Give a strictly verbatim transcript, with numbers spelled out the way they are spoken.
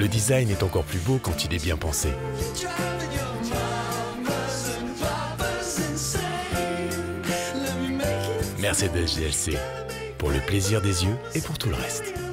Le design est encore plus beau quand il est bien pensé. Mercedes G L C, pour le plaisir des yeux et pour tout le reste.